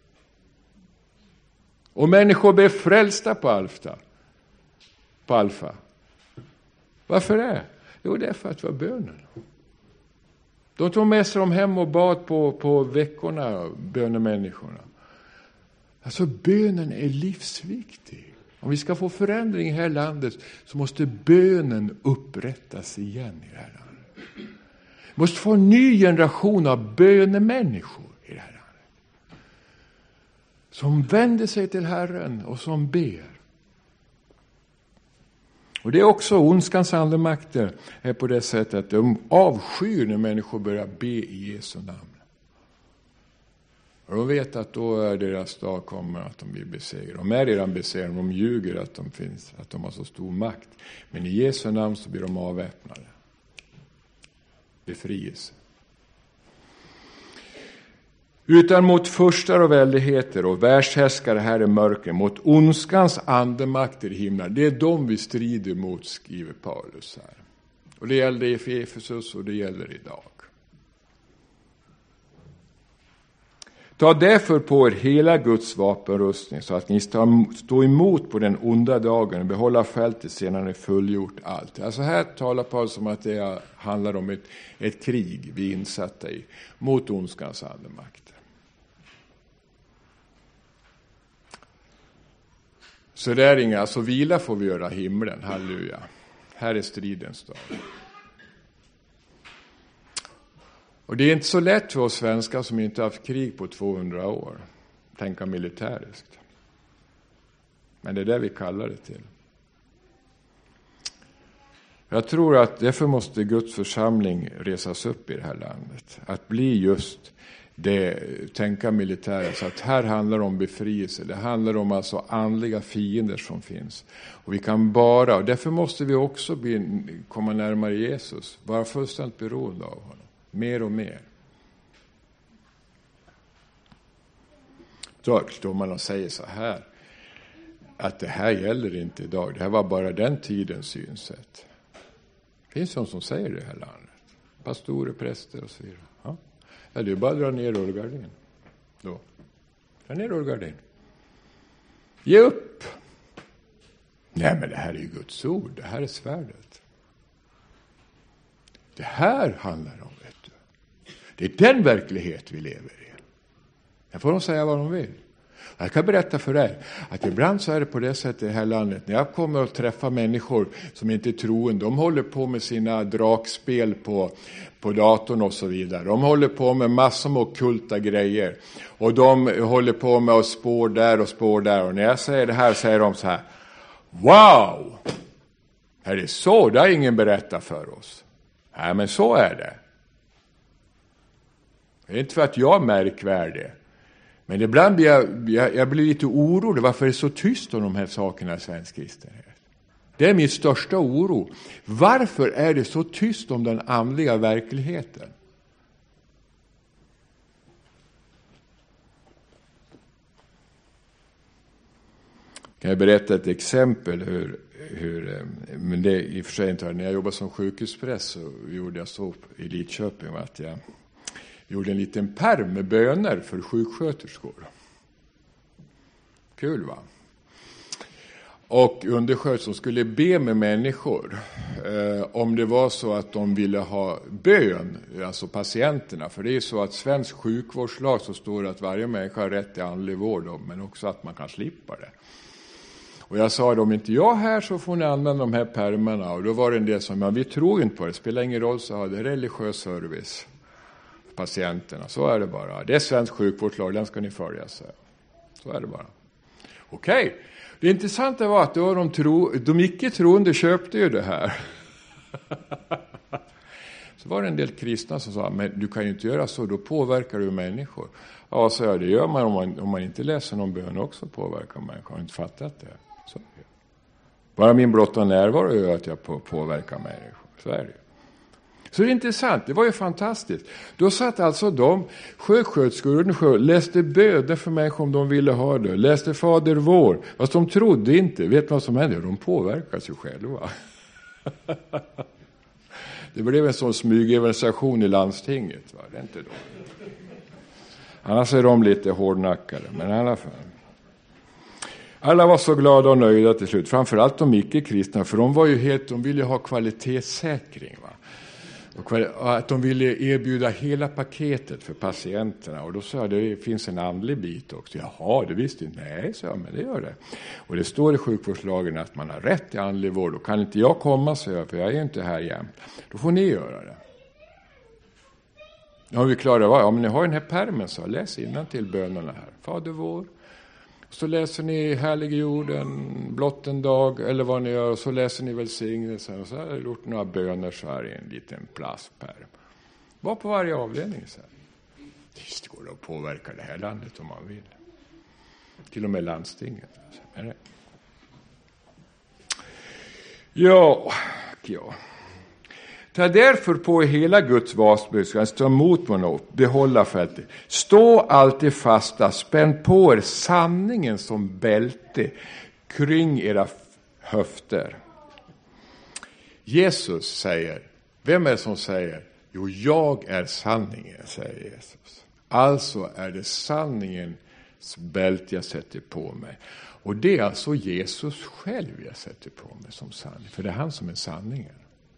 Speaker 1: Och människor blev frälsta på alfa. Varför det? Jo, det är för att det var bönen. De tog med sig dem hem och bad på veckorna, bönemänniskorna. Alltså bönen är livsviktig. Om vi ska få förändring i det här landet så måste bönen upprättas igen i det här landet. Vi måste få en ny generation av bönemänniskor i det här landet. Som vänder sig till Herren och som ber. Och det är också ondskans andemakter är på det sättet att de avskyr när människor börjar be i Jesu namn. Och de vet att då är deras dag kommer att de blir besegrade. De är redan besegrade, de ljuger att de finns, att de har så stor makt. Men i Jesu namn så blir de avväpnade. Befrielse. Utan mot furstar och väldigheter och världshärskare här i mörker, mot ondskans andemakter i himlen. Det är de vi strider mot, skriver Paulus här. Och det gällde i Efesus och det gäller idag. Ta därför på er hela Guds vapenrustning så att ni står emot på den onda dagen och behålla fältet sedan ni fullgjort allt. Alltså här talar Paulus om att det handlar om ett krig vi är insatta i mot ondskans andemakter. Så det är inga, alltså vila får vi göra himlen, halleluja. Här är stridens dag. Och det är inte så lätt för oss svenskar som inte har haft krig på 200 år. Tänka militäriskt. Men det är det vi kallar det till. Jag tror att därför måste Guds församling resas upp i det här landet. Att bli just det, tänka militäriskt. Så att här handlar det om befrielse. Det handlar om alltså andliga fiender som finns. Och vi kan bara, och därför måste vi också komma närmare Jesus. Vara fullständigt beroende av honom. Mer och mer. Då står man och säger så här. Att det här gäller inte idag. Det här var bara den tidens synsätt. Det finns någon som säger det här landet. Pastorer, präster och så vidare. Ja. Ja, det är bara att dra ner rullgardinen. Då. Dra ner rullgardinen. Ge upp. Nej, men det här är ju Guds ord. Det här är svärdet. Det här handlar om, vet du. Det är den verklighet vi lever i. Jag får de säga vad de vill. Jag kan berätta för dig att ibland så är det på det sättet i det här landet. När jag kommer att träffa människor som inte är troende. De håller på med sina dragspel på datorn och så vidare. De håller på med massor med ockulta grejer. Och de håller på med att spår där och spår där. Och när jag säger det här säger de så här. Wow! Är det så? Det har ingen berättat för oss. Nej, men så är det. Det är inte för att jag är märkvärdig. Men ibland blir jag blir lite orolig. Varför är det så tyst om de här sakerna i svensk kristenhet? Det är min största oro. Varför är det så tyst om den andliga verkligheten? Kan jag berätta ett exempel men det i och för sig inte. När jag jobbade som sjukhuspräst så gjorde jag så i Lidköping att jag gjorde en liten pärm med böner för sjuksköterskor. Kul, va? Och undersköterskan skulle be med människor om det var så att de ville ha bön, alltså patienterna. För det är så att svensk sjukvårdslag så står det att varje människa har rätt till andlig vård, men också att man kan slippa det. Och jag sa, om inte jag är här så får ni använda de här pärmarna. Och då var det en del som, men vi tror inte på det. Det spelar ingen roll, så har det religiös service för patienterna. Så är det bara. Det är svensk sjukvårdslag, den ska ni följa. Så är det bara. Okej. Det intressanta var att då de icke-troende köpte ju det här. Så var det en del kristna som sa, men du kan ju inte göra så, då påverkar du människor. Ja, så är det gör man om man inte läser någon bön också påverkar människor. Jag har inte fattat det. Så är det. Bara min blotta närvaro gör att jag påverkar människor. Så är det. Så det är intressant, det var ju fantastiskt. Då satt alltså de sjuksköterskor läste böner för människor om de ville ha det. Läste Fader vår, fast de trodde inte. Vet vad som hände? De påverkas ju själva. Det blev en sån smygevangelisation i landstinget. Va? Det är inte då. Annars är de lite hårdnackade, men i alla fall. Alla var så glada och nöjda till slut. Framförallt de icke-kristna, för de var ju de ville ha kvalitetssäkring. Va? Och att de ville erbjuda hela paketet för patienterna. Och då sa jag, det finns en andlig bit också. Jaha, det visste inte. Nej, så men det gör det. Och det står i sjukvårdslagen att man har rätt till andlig vård. Och kan inte jag komma, så jag, för jag är inte här jämt. Då får ni göra det. Ja, vi klarar av. Ja, men ni har den här pärmen, så läs innantill bönerna här. Fader vår. Så läser ni härlig jorden, blott en dag, eller vad ni gör. Och så läser ni välsignelsen. Och så har jag gjort några böner så här i en liten plastpärm. Var på varje avdelning så här. Det går att påverka det här landet om man vill. Till och med landstinget. Ja. Ta därför på hela Guds varsbud, stå emot monot, behålla fältet. Stå alltid fasta, spänn på er sanningen som bälte kring era höfter. Jesus säger, vem är det som säger? Jo, jag är sanningen, säger Jesus. Alltså är det sanningens bälte jag sätter på mig. Och det är alltså Jesus själv jag sätter på mig som sanning. För det är han som är sanningen.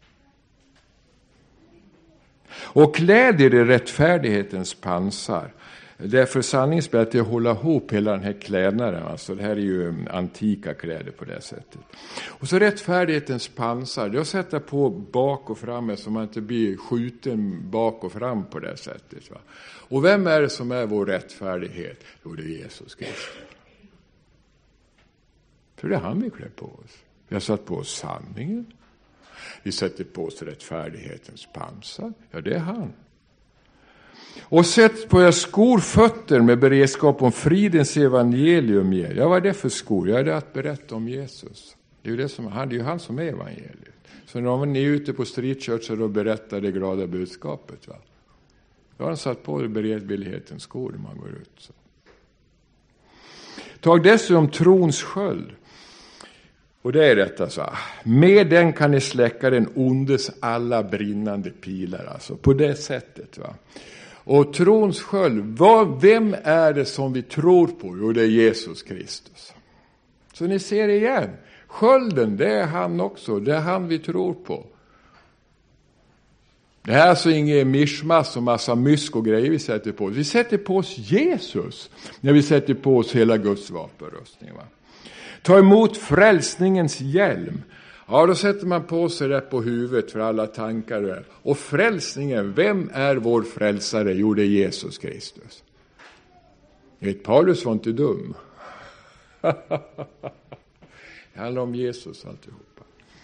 Speaker 1: Och kläd er i rättfärdighetens pansar. Därför sanningsbältet hålla ihop hela den här klädnaden. Alltså det här är ju antika kläder på det sättet. Och så rättfärdighetens pansar. Det är att sätta på bak och fram så man inte blir skjuten bak och fram på det sättet. Va? Och vem är det som är vår rättfärdighet? Jo, det är Jesus Kristus. För det är han vi klär på oss. Vi har satt på oss sanningen. Vi sätter på oss rättfärdighetens pansar. Ja, det är han. Och sätt på era skor fötter med beredskap om fridens evangelium ger. Ja, vad är det för skor? Ja, det är att berätta om Jesus. Det är ju det är han som är evangeliet. Så när ni är ute på stritkört så då berättar det glada budskapet. Va? Då har han satt på det beredvillighetens skor när man går ut. Så. Tag dessutom trons sköld. Och det är detta så. Med den kan ni släcka den ondes alla brinnande pilar. Alltså på det sättet. Va? Och trons sköld. Vem är det som vi tror på? Jo, det är Jesus Kristus. Så ni ser igen. Skölden, det är han också. Det är han vi tror på. Det här är alltså inget mischmass och massa mysk och grejer vi sätter på oss. Vi sätter på oss Jesus. När vi sätter på oss hela Guds vapenrustning. Va? Ta emot frälsningens hjälm. Ja, då sätter man på sig det på huvudet för alla tankar. Och frälsningen, vem är vår frälsare? Jo, det är Jesus Kristus. Paulus var inte dum. Det handlar om Jesus alltihopa.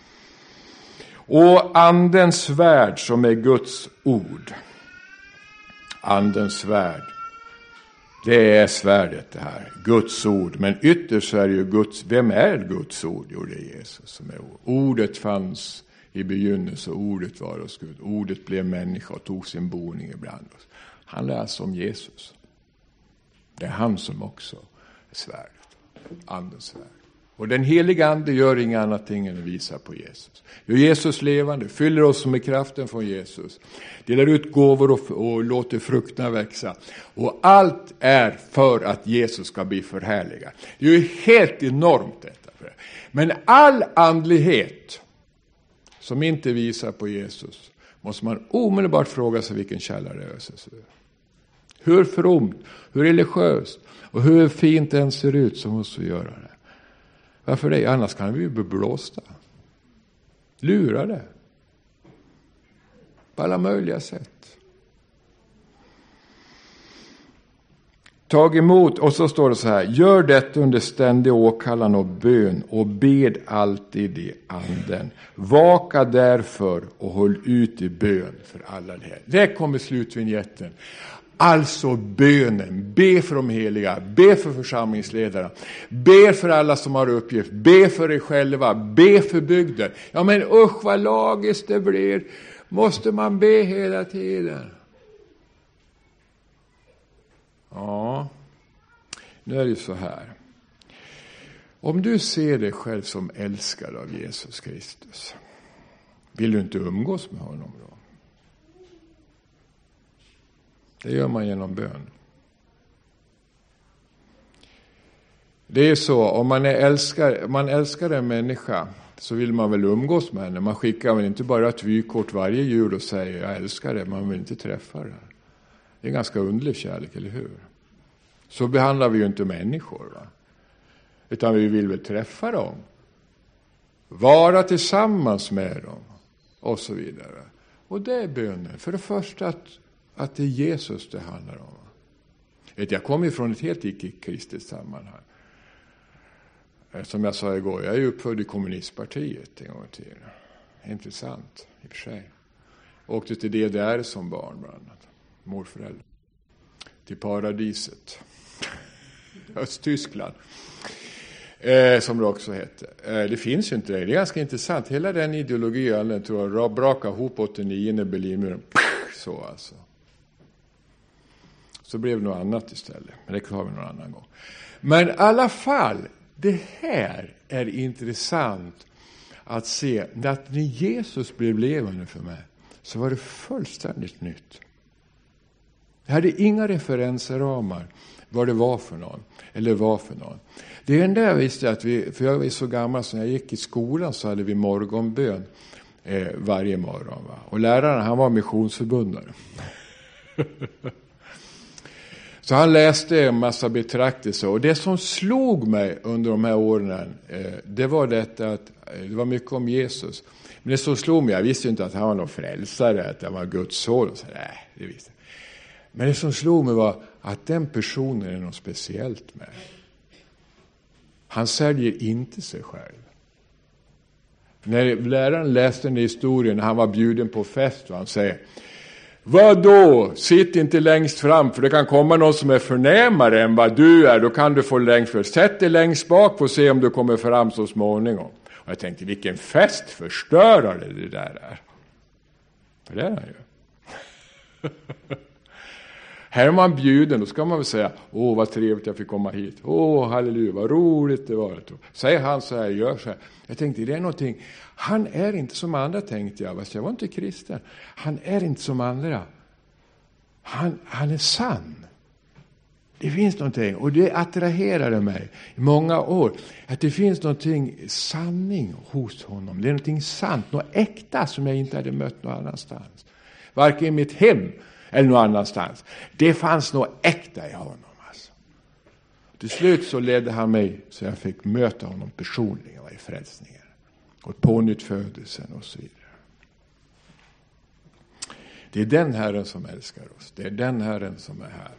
Speaker 1: Och andens svärd som är Guds ord. Andens svärd. Det är svärdet det här. Guds ord. Men ytterst är det ju Guds. Vem är Guds ord? Jo, det är Jesus som är ord. Ordet fanns i begynnelsen. Ordet var hos Gud. Ordet blev människa och tog sin boning ibland oss. Han är alltså om Jesus. Det är han som också är svärdet. Andens svärd. Och den heliga ande gör inga annat än att visa på Jesus. Gör Jesus levande, fyller oss med kraften från Jesus. Delar ut gåvor och låter frukterna växa. Och allt är för att Jesus ska bli förhärligad. Det är ju helt enormt detta. Men all andlighet som inte visar på Jesus måste man omedelbart fråga sig vilken källa det öses ur. Hur fromt, hur religiöst och hur fint den ser ut som måste göra det. Varför det? Annars kan vi ju bli blåsta. Lurade. På alla möjliga sätt. Tag emot, och så står det så här. Gör detta under ständig åkallan och bön och bed alltid i anden. Vaka därför och håll ut i bön för alla det här. Där kommer slutvinjetten. Alltså bönen, be för de heliga, be för församlingsledare, be för alla som har uppgift, be för er själva, be för bygden. Ja, men usch vad lagiskt det blir, måste man be hela tiden? Ja, nu är det så här. Om du ser dig själv som älskad av Jesus Kristus, vill du inte umgås med honom då? Det gör man genom bön. Det är så, om man älskar en människa så vill man väl umgås med henne. Man skickar väl inte bara ett vykort varje jul och säger jag älskar det. Man vill inte träffa det. Det är en ganska underlig kärlek, eller hur? Så behandlar vi ju inte människor, va? Utan vi vill väl träffa dem. Vara tillsammans med dem. Och så vidare. Och det är bönen. För det första att att det är Jesus det handlar om. Jag kommer ju från ett helt icke-kristet sammanhang. Som jag sa igår, jag är uppfödd i kommunistpartiet en gång till. Intressant i och för sig. Åkte till DDR som barn bland annat. Morföräldrar. Till paradiset. Östtyskland. Som det också hette. Det finns ju inte det. Det är ganska intressant. Hela den ideologin tror jag brakade ihop 89 när Berlinmuren. Så alltså. Så blev det något annat istället. Men det klarar vi någon annan gång. Men i alla fall. Det här är intressant att se. Att när Jesus blev levande för mig. Så var det fullständigt nytt. Jag hade inga referensramar. Vad det var för någon. Eller vad för någon. Det enda jag visste att för jag var så gammal så när jag gick i skolan så hade vi morgonbön varje morgon. Va? Och läraren han var missionsförbundare. Så han läste en massa betraktelser. Och det som slog mig under de här åren det var detta att det var mycket om Jesus. Men det som slog mig, jag visste inte att han var någon frälsare, att han var Guds son. Och så, nej, det visste jag. Men det som slog mig var att den personen är något speciellt med. Han säljer inte sig själv. När läraren läste den historien när han var bjuden på fest och han säger: vad då? Sitt inte längst fram för det kan komma någon som är förnämare än vad du är. Då kan du få längst fram. Sätt dig längst bak och se om du kommer fram så småningom. Och jag tänkte vilken festförstörare det där är. För det är han ju. Här är man bjuden, då ska man väl säga: åh vad trevligt jag fick komma hit. Åh halleluja, vad roligt det var. Säger han så här, gör så här. Jag tänkte det är någonting. Han är inte som andra, tänkte jag. Jag var inte kristen. Han är inte som andra. Han är sann. Det finns någonting. Och det attraherade mig i många år. Att det finns någonting sanning hos honom. Det är någonting sant, något äkta som jag inte hade mött någon annanstans. Varken i mitt hem eller någon annanstans. Det fanns något äkta i honom. Alltså. Till slut så ledde han mig så jag fick möta honom personligen i frälsningen. Och pånyttfödelsen och så vidare. Det är den Herren som älskar oss. Det är den Herren som är här.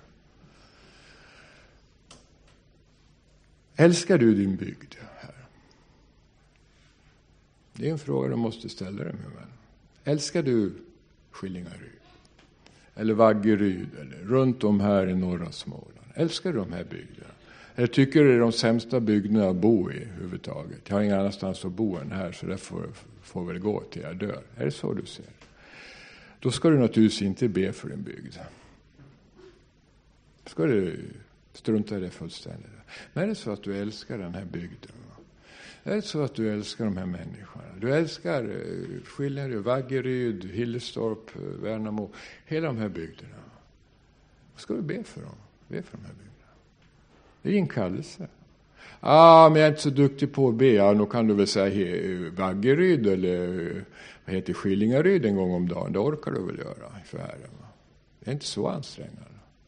Speaker 1: Älskar du din bygd här? Det är en fråga du måste ställa dig, min vän. Älskar du Skillingaryd? Eller Vaggeryd? Eller runt om här i norra Småland? Älskar du de här bygderna? Eller tycker du det är de sämsta bygderna att bo i huvudtaget? Jag har ingen annanstans att bo än här så det får väl gå till jag dör. Är det så du ser? Då ska du naturligtvis inte be för din bygd. Då ska du strunta i det fullständigt. Men är det så att du älskar den här bygden? Är det så att du älskar de här människorna? Du älskar Skillingaryd, Vaggeryd, Hillestorp, Värnamo. Hela de här bygderna. Vad ska du be för dem? Be för de här bygderna. Det är en kallelse. Men jag är inte så duktig på att be. Ja, då kan du väl säga Vaggeryd eller vad heter Skillingaryd en gång om dagen. Det orkar du väl göra för Herren. Det är inte så ansträngande.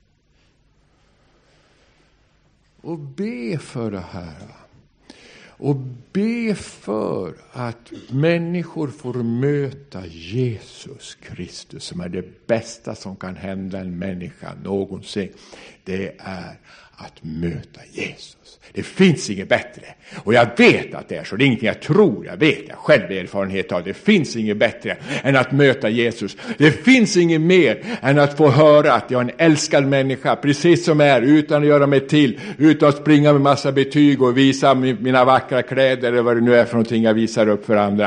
Speaker 1: Och be för det här. Och be för att människor får möta Jesus Kristus som är det bästa som kan hända en människa någonsin. Det är att möta Jesus. Det finns inget bättre. Och jag vet att det är så. Det är ingenting jag tror. Jag vet. Jag själv har erfarenhet av det. Det finns inget bättre än att möta Jesus. Det finns inget mer än att få höra att jag är en älskad människa. Precis som är. Utan att göra mig till. Utan att springa med massa betyg och visa mina vackra kläder. Eller vad det nu är för någonting jag visar upp för andra.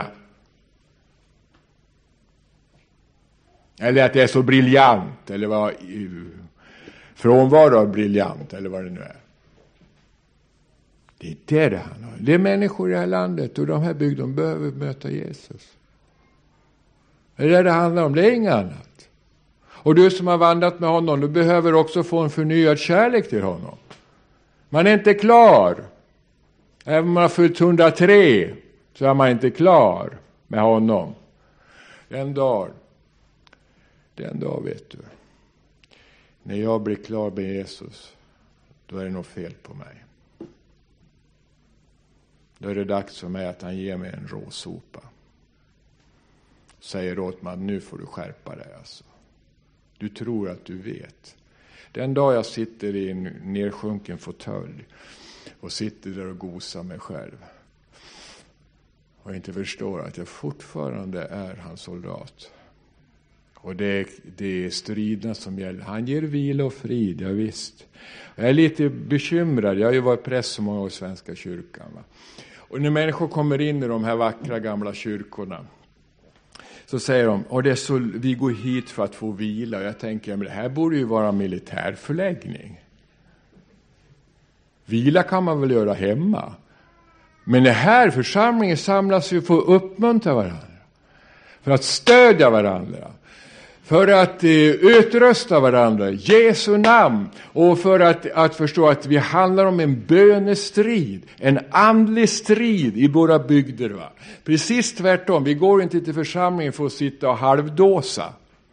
Speaker 1: Eller att det är så briljant. Eller vad... frånvaro av briljant eller vad det nu är. Det är det han har. Det är människor i det här landet och de här bygderna behöver möta Jesus. Det är det handlar om. Det är inget annat. Och du som har vandrat med honom, du behöver också få en förnyad kärlek till honom. Man är inte klar. Även om man har fyllt 103 så är man inte klar med honom. Den dag vet du. När jag blir klar med Jesus, då är det nog fel på mig. Då är det dags för mig att han ger mig en råsopa. Säger åt mig att nu får du skärpa dig alltså. Du tror att du vet. Den dag jag sitter i en nedsjunken fåtölj och sitter där och gosar mig själv och inte förstår att jag fortfarande är hans soldat. Och det är striderna som gäller. Han ger vila och frid, ja visst. Jag är lite bekymrad. Jag har ju varit präst så många år i Svenska kyrkan. Va? Och när människor kommer in i de här vackra gamla kyrkorna så säger de, vi går hit för att få vila. Och jag tänker, men det här borde ju vara en militärförläggning. Vila kan man väl göra hemma. Men det här församlingen samlas ju för att uppmuntra varandra. För att stödja varandra. För att utrösta varandra. Jesu namn. Och för att förstå att vi handlar om en bönestrid. En andlig strid i våra bygder. Va? Precis tvärtom. Vi går inte till församlingen för att sitta och halvdåsa.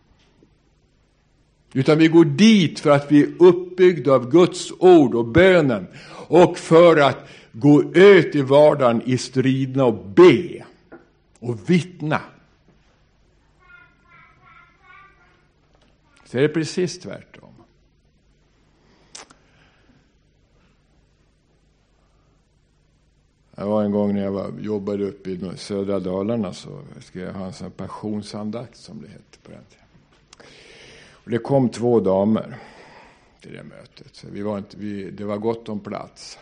Speaker 1: Utan vi går dit för att vi är uppbyggda av Guds ord och bönen. Och för att gå ut i vardagen i striden och be. Och vittna. Så är det precis tvärtom. Jag var en gång när jag jobbade uppe i södra Dalarna så skulle jag ha en sån passionsandakt som det hette på den tiden. Och det kom 2 damer till det mötet. Så det var gott om plats.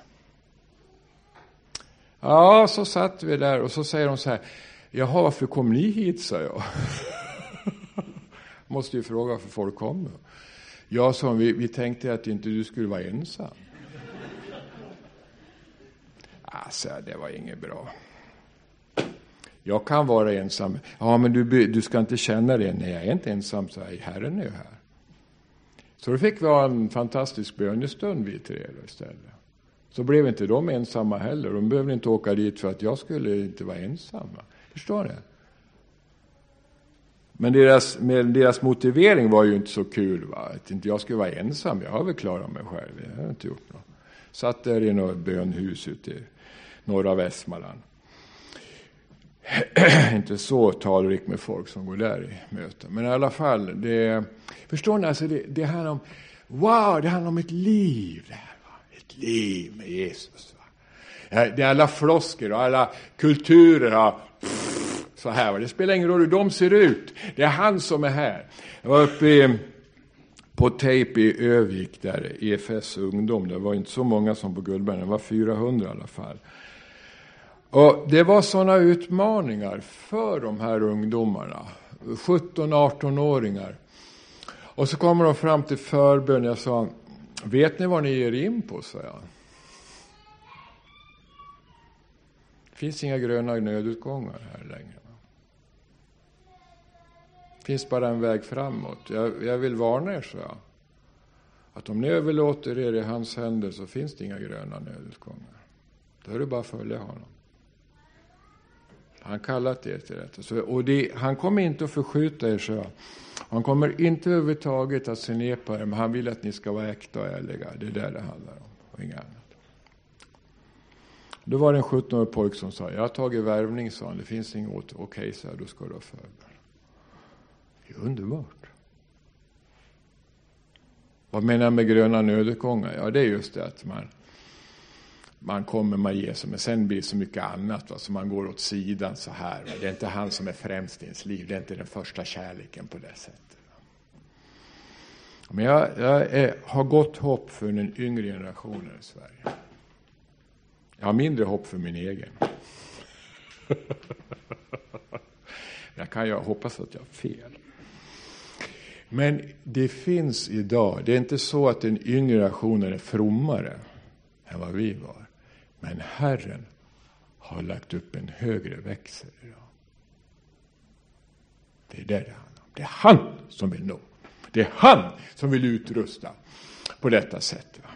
Speaker 1: Ja, så satt vi där och så säger de så här. Jaha, varför kom ni hit, sa jag. Måste ju fråga varför folk kommer. Jag sa, vi tänkte att inte du skulle vara ensam. Alltså, det var inget bra. Jag kan vara ensam. Ja, men du ska inte känna det. Nej, jag är inte ensam, så Herren är här. Så då fick vi ha en fantastisk bönestund vi 3 istället. Så blev inte de ensamma heller. De behövde inte åka dit för att jag skulle inte vara ensam. Förstår du? Men deras motivering var ju inte så kul. Va? Att inte jag skulle vara ensam. Jag har väl klarat mig själv. Jag har inte gjort något. Satt där i något bönhus ute i norra Västmanland. Inte så talrik med folk som går där i möten. Men i alla fall. Förstår ni? Alltså det handlar om. Wow, det handlar om ett liv. Det här, va? Ett liv med Jesus. Va? Det är alla flosker och alla kulturer. Va? Så här, det spelar ingen roll hur de ser ut. Det är han som är här. Jag var uppe på tejp i Övik där, EFS ungdom. Det var inte så många som på Guldberg, det var 400 i alla fall. Och det var sådana utmaningar för de här ungdomarna. 17-18-åringar. Och så kommer de fram till förbön. Jag sa, vet ni vad ni ger in på, sa jag. Det finns inga gröna nödutgångar här längre. Det finns bara en väg framåt. Jag vill varna er, så jag. Att om ni överlåter er i hans händer så finns det inga gröna nödutgångar. Då är det bara att följa honom. Han kallat er till detta. Han kommer inte att förskjuta er, så jag. Han kommer inte överhuvudtaget att se ner på er, men han vill att ni ska vara äkta och ärliga. Det är där det handlar om, och inget annat. Då var det en 17-årig pojk som sa, jag har tagit värvning, sa han. Det finns inget åt. Okej, så här, då ska du ha förbön. Det är underbart. Vad menar jag med gröna nödutgångar? Ja, det är just det att man kommer med Jesus, men sen blir det så mycket annat. Va? Så man går åt sidan så här. Va? Det är inte han som är främst i ens liv. Det är inte den första kärleken på det sättet. Va? Men jag har gott hopp för den yngre generationen i Sverige. Jag har mindre hopp för min egen. Jag kan ju hoppas att jag har fel. Men det finns idag, det är inte så att den yngre generationen är frommare än vad vi var. Men Herren har lagt upp en högre växel idag. Det är det handlar om. Det är han som vill nå. Det är han som vill utrusta på detta sätt. Va?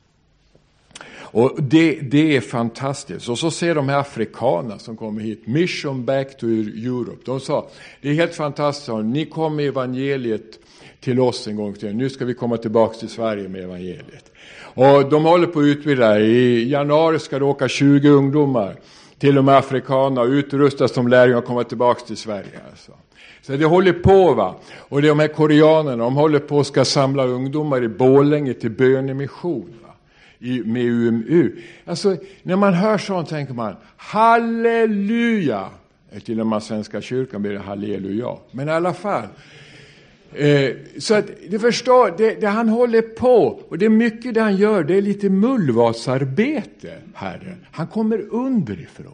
Speaker 1: Och det är fantastiskt. Och så ser de här afrikanerna som kommer hit. Mission back to Europe. De sa, det är helt fantastiskt. Ni kom med evangeliet till oss en gång till. Nu ska vi komma tillbaka till Sverige med evangeliet. Och de håller på att utbilda. I januari ska det åka 20 ungdomar till och med afrikaner utrustas som lärjungar och komma tillbaka till Sverige. Alltså. Så det håller på, va. Och de här koreanerna, de håller på att ska samla ungdomar i Borlänge till bönemission, va. Med UMU. Alltså, när man hör sånt tänker man, halleluja! Till och med Svenska kyrkan blir det halleluja. Men i alla fall. Så att du förstår, det han håller på, och det är mycket det han gör, det är lite mullvadsarbete, Herren. Han kommer underifrån.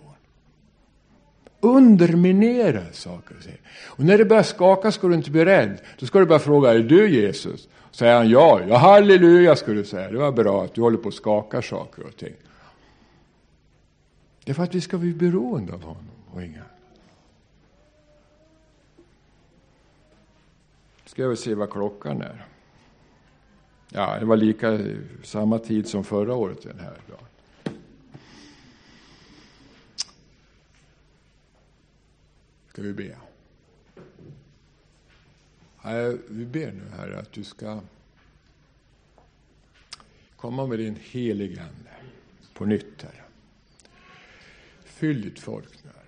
Speaker 1: Underminerar saker och ting. Och när det börjar skaka ska du inte bli rädd. Då ska du bara fråga, är du Jesus? Säger han ja, halleluja ska du säga. Det var bra att du håller på att skaka saker och ting. Det är för att vi ska bli beroende av honom och inga. Ska vi se vad klockan är. Ja, det var samma tid som förra året den här dagen. Ska vi be? Vi ber nu, Herre, att du ska komma med din helige ande på nytt, Herre. Fyll ditt folk nu, Herre.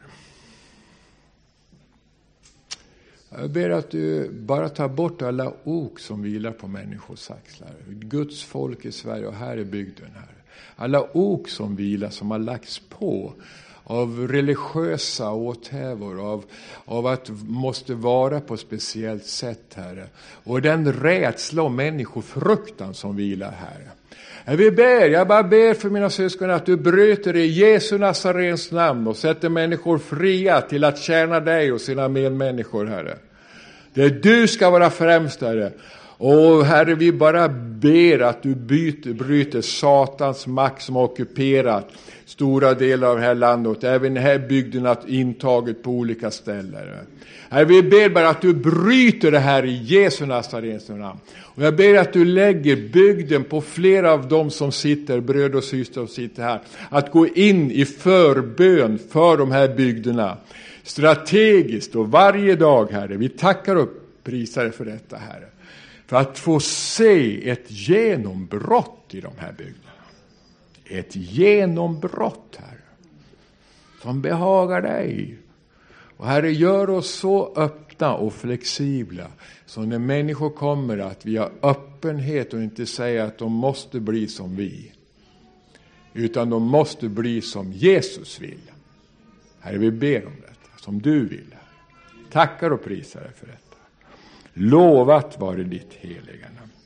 Speaker 1: Jag ber att du bara tar bort alla ok som vilar på människors axlar. Guds folk i Sverige och här i bygden, Herre. Alla ok som vilar, som har lagts på av religiösa åthävor, av att måste vara på ett speciellt sätt, Herre. Och den rädsla och människofruktan som vilar, Herre. Jag bara ber för mina syskon att du bryter i Jesu Nazarens namn och sätter människor fria till att tjäna dig och sina medmänniskor, Herre. Det du ska vara främst, Herre. Och Herre, vi bara ber att du bryter Satans makt som har ockuperat stora delar av det här landet. Även den här bygden har intagit på olika ställen. Herre, vi ber bara att du bryter det här i Jesu Nazarens namn. Och jag ber att du lägger bygden på flera av dem som sitter, bröd och syster som sitter här. Att gå in i förbön för de här bygderna. Strategiskt och varje dag, Herre. Vi tackar och prisar dig för detta, Herre. För att få se ett genombrott i de här bygderna. Ett genombrott, Herre. Som behagar dig. Och Herre, gör oss så öppna och flexibla. Så när människor kommer att vi har öppenhet och inte säga att de måste bli som vi. Utan de måste bli som Jesus vill. Herre, vi ber om detta. Som du vill. Tackar och prisar dig för detta. Lovat vare ditt heliga namn.